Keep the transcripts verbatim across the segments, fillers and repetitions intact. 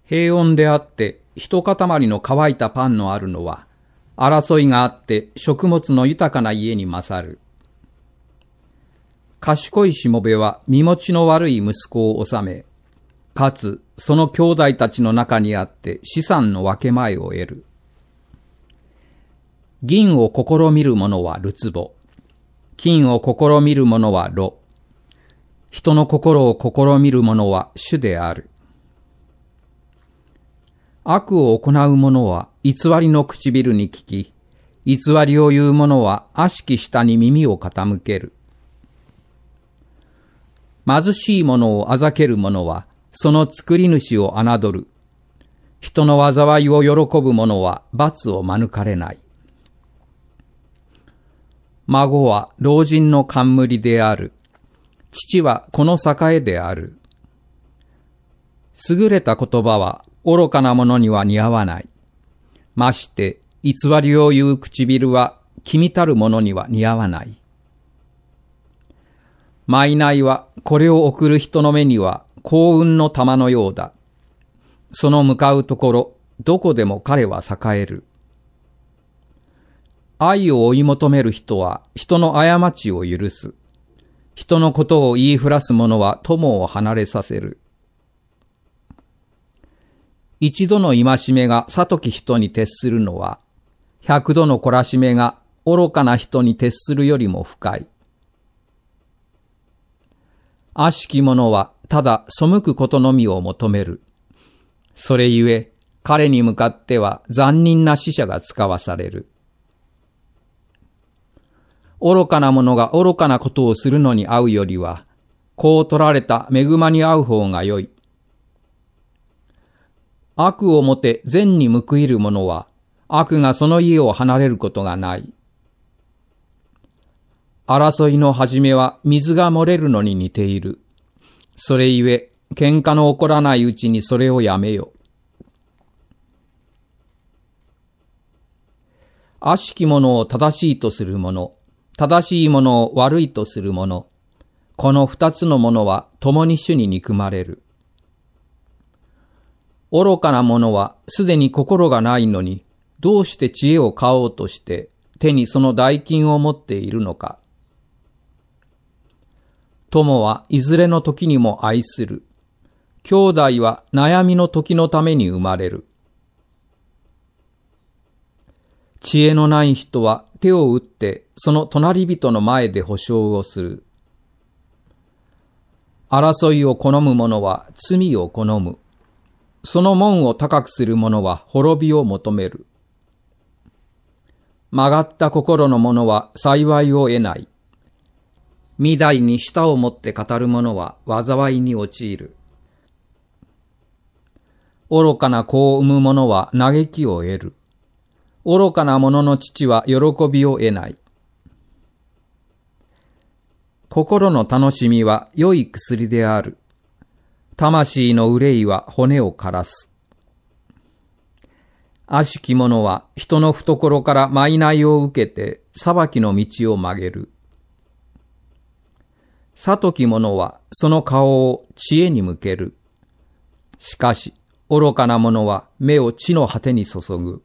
平穏であって一塊の乾いたパンのあるのは、争いがあって食物の豊かな家に勝る。賢いしもべは身持ちの悪い息子を治め、かつその兄弟たちの中にあって資産の分け前を得る。銀を試みる者はるつぼ、金を試みる者は炉。人の心を試みる者は主である。悪を行う者は偽りの唇に聞き、偽りを言う者は悪しき舌に耳を傾ける。貧しい者をあざける者はその作り主を侮る。人の災いを喜ぶ者は罰を免れない。孫は老人の冠である。父はこの栄である。優れた言葉は愚かな者には似合わない。まして偽りを言う唇は君たる者には似合わない。賄はこれを送る人の目には幸運の玉のようだ。その向かうところ、どこでも彼は栄える。愛を追い求める人は人の過ちを許す。人のことを言いふらす者は友を離れさせる。一度の戒めが悟き人に徹するのは、百度の懲らしめが愚かな人に徹するよりも深い。悪しき者はただ背くことのみを求める。それゆえ彼に向かっては残忍な死者が使わされる。愚かな者が愚かなことをするのに会うよりは、こう取られた恵まに会う方がよい。悪をもて善に報いる者は、悪がその家を離れることがない。争いの始めは水が漏れるのに似ている。それゆえ、喧嘩の起こらないうちにそれをやめよ。悪しき者を正しいとする者、正しい者を悪いとする者、この二つの者は共に主に憎まれる。愚かな者はすでに心がないのに、どうして知恵を買おうとして手にその代金を持っているのか。友はいずれの時にも愛する。兄弟は悩みの時のために生まれる。知恵のない人は手を打ってその隣人の前で保証をする。争いを好む者は罪を好む。その門を高くする者は滅びを求める。曲がった心の者は幸いを得ない。御台に舌を持って語る者は災いに陥る。愚かな子を産む者は嘆きを得る。愚かな者の父は喜びを得ない。心の楽しみは良い薬である。魂の憂いは骨を枯らす。悪しき者は人の懐から賄を受けて裁きの道を曲げる。悟き者はその顔を知恵に向ける。しかし愚かな者は目を地の果てに注ぐ。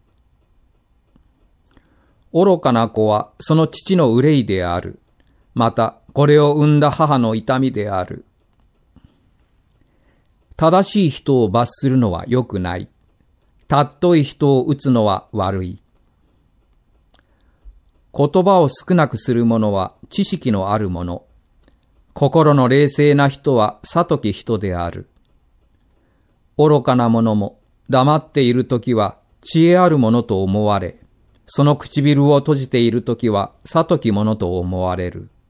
愚かな子はその父の憂いである。またこれを産んだ母の痛みである。正しい人を罰するのは良くない。たっとい人を打つのは悪い。言葉を少なくする者は知識のある者。心の冷静な人は悟き人である。愚かな者も黙っているときは知恵ある者と思われ、その唇を閉じているときは悟き者と思われる。